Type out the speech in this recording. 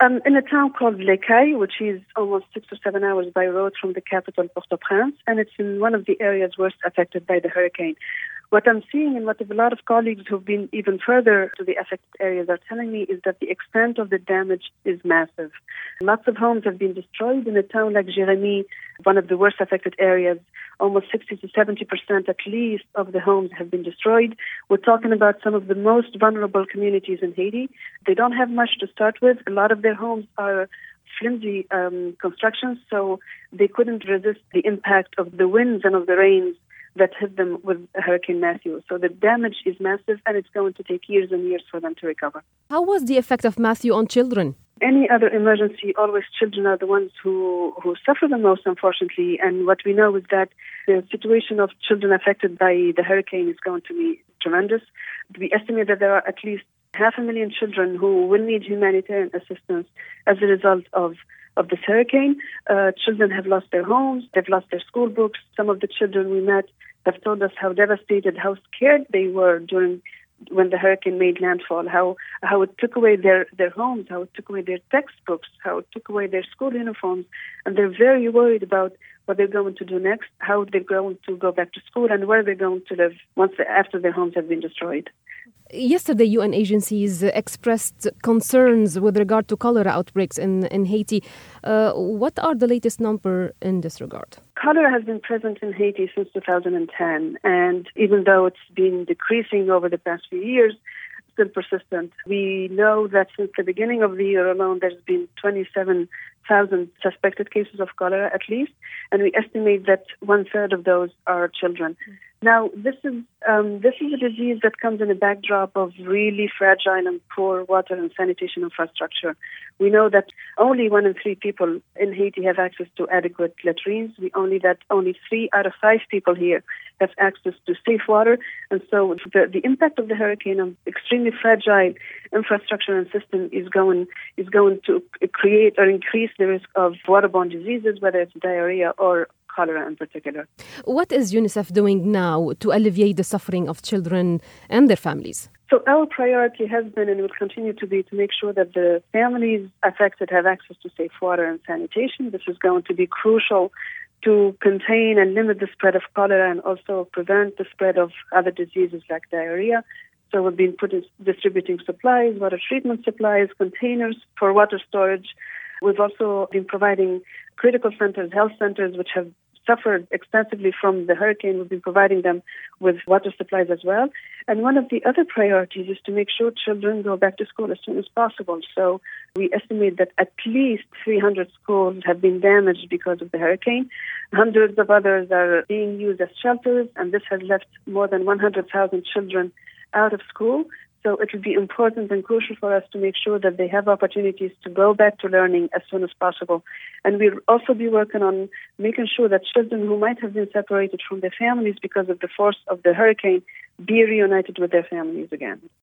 In a town called Lekay, which is almost 6 or 7 hours by road from the capital, Port-au-Prince, and it's in one of the areas worst affected by the hurricane. What I'm seeing and what a lot of colleagues who've been even further to the affected areas are telling me is that the extent of the damage is massive. Lots of homes have been destroyed in a town like Jérémie, one of the worst affected areas. Almost 60 to 70% at least of the homes have been destroyed. We're talking about some of the most vulnerable communities in Haiti. They don't have much to start with. A lot of their homes are flimsy constructions, so they couldn't resist the impact of the winds and of the rains that hit them with Hurricane Matthew. So the damage is massive, and it's going to take years and years for them to recover. How was the effect of Matthew on children? Any other emergency, always children are the ones who suffer the most, unfortunately. And what we know is that the situation of children affected by the hurricane is going to be tremendous. We estimate that there are at least 500,000 children who will need humanitarian assistance as a result of this hurricane. Children have lost their homes, they've lost their school books. Some of the children we met have told us how devastated, how scared they were when the hurricane made landfall, how it took away their homes, how it took away their textbooks, how it took away their school uniforms. And they're very worried about what they're going to do next, how they're going to go back to school, and where they're going to live after their homes have been destroyed. Yesterday, UN agencies expressed concerns with regard to cholera outbreaks in Haiti. What are the latest numbers in this regard? Cholera has been present in Haiti since 2010, and even though it's been decreasing over the past few years, still persistent. We know that since the beginning of the year alone, there's been 27,000 suspected cases of cholera at least, and we estimate that 1/3 of those are children. Now, this is a disease that comes in a backdrop of really fragile and poor water and sanitation infrastructure. We know that only 1 in 3 people in Haiti have access to adequate latrines. Only 3 out of 5 people here have access to safe water. And so the impact of the hurricane on extremely fragile infrastructure and system is going to create or increase the risk of waterborne diseases, whether it's diarrhea or cholera in particular. What is UNICEF doing now to alleviate the suffering of children and their families? So our priority has been and will continue to be to make sure that the families affected have access to safe water and sanitation. This is going to be crucial to contain and limit the spread of cholera and also prevent the spread of other diseases like diarrhea. So we've been distributing supplies, water treatment supplies, containers for water storage. We've also been providing critical centers, health centers, which have suffered extensively from the hurricane. We've been providing them with water supplies as well. And one of the other priorities is to make sure children go back to school as soon as possible. So we estimate that at least 300 schools have been damaged because of the hurricane. Hundreds of others are being used as shelters, and this has left more than 100,000 children out of school. So it will be important and crucial for us to make sure that they have opportunities to go back to learning as soon as possible. And we'll also be working on making sure that children who might have been separated from their families because of the force of the hurricane be reunited with their families again.